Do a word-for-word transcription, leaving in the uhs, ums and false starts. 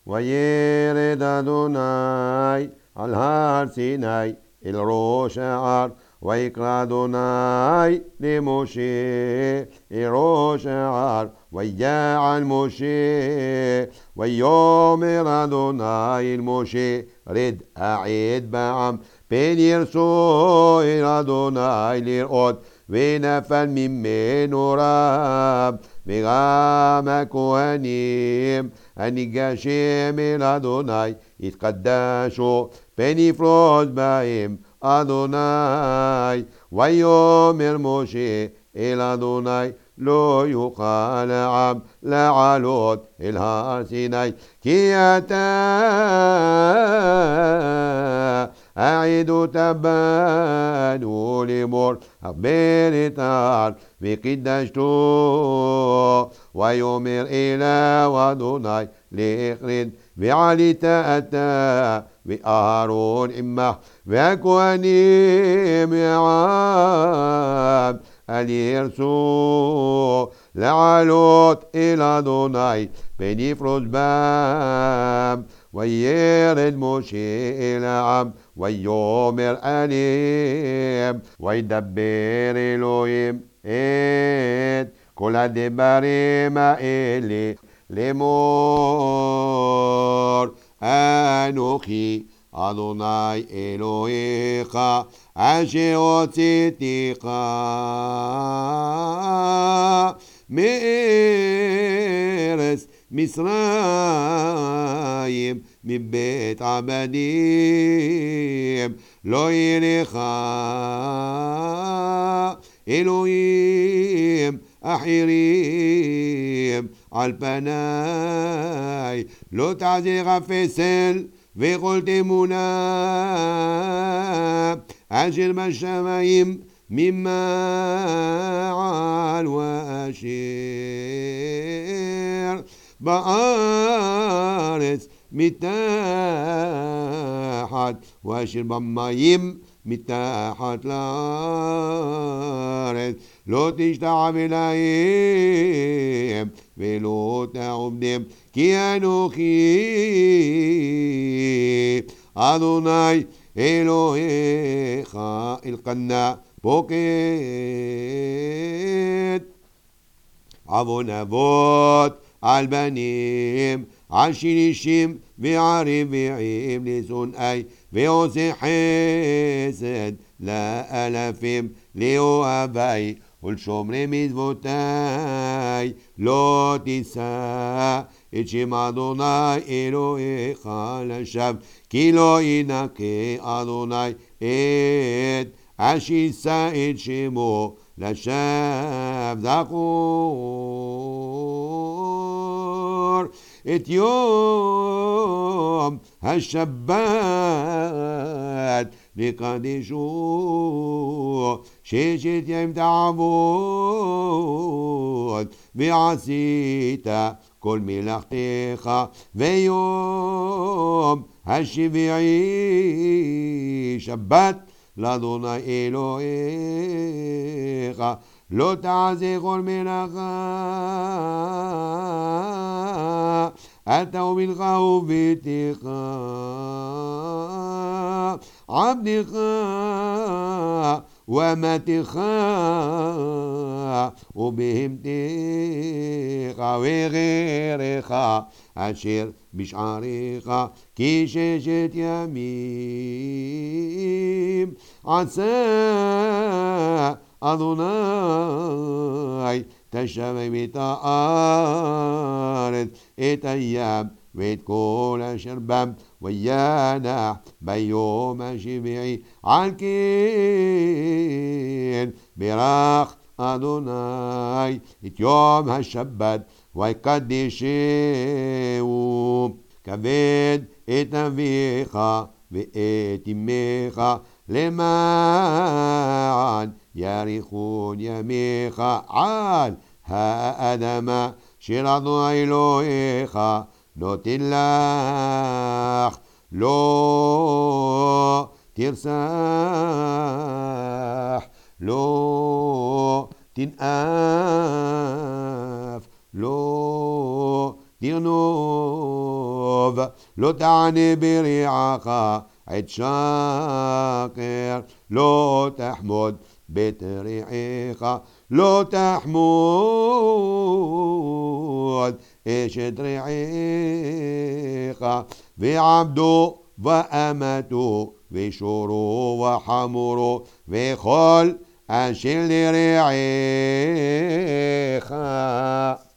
וירד אדוני על הר סיני אל ראש ההר, ויקרא אדוני למשה אל ראש ההר, ויען משה, ויאמר אדוני אל משה, רד העד בעם, פן ירצו אל אדוני לראות, ונפל ממנו רב. וגם הכהנים הניגשים אל אדוני יתקדשו, פן יפרוץ בהם אדוני. ויאמר משה אל אדוני, לא יוכל העם לעלות אל הר סיני, כי אתה העדות בנו לאמור, אכבל את ההר וקידשתו. ויאמר אליו אדוני, לך רד, ועלית אתה ואהרון עמך, והכהנים והעם, אל ירצו לעלות אל אדוני, פן יפרוץ בם. וירד משה אל העם, ויאמר עליהם, וידבר אלוהים את כל הדברים האלה לאמור, אנוכי אדוני אלוהיך, אשר הוצאתיך מארץ מצרים, מבית עבדים. לא יהיה לך אלוהים אחרים על פניי, לא תעשה פסל וכל תמונה אשר בשמיים ממעל ואשר בארץ מתחת, ואשר במים מתחת לארץ. לא תשתחווה להם ולא תעבדם, כי אנוכי אדוני אלוהיך אלקנה, פוקד עוון אבות על בנים, על שלישים ועל רביעים לשונאי, ועושה חסד לאלפים לאוהבי ולשומרי מצוותי. לא תישא את שם אדוני אלוהיך לשווא, כי לא ינקה אדוני את אשר יישא את שמו לשווא. זכור את יום השבת וקדשו, ששת ימים תעבוד ועשית כל מלאכתך, ויום השביעי שבת לאדוני אלוהיך. לא תעשה כל מלאכה, אתה ובנך וביתך, עבדך ואמתך ובהמתך וגרך אשר בשעריך, כי ששת ימים עשה אדוני תשמם את הארץ, את הים ואת כל אשר בם, וינח ביום השביעי. על כן ברך אדוני את יום השבת ויקדשהו. כבד את אביך ואת אמך, למען יאריכון ימיך על האדמה של אדוני אלוהיך נותן לך. לא תרצח, לא תנאף, לא תרנוף, טוב, לא תענה ברעך עת שקר, לא תחמוד בית רעך, לא תחמוד אשת רעך, ועבדו ואמתו ושורו וחמורו וכל אשר לרעך.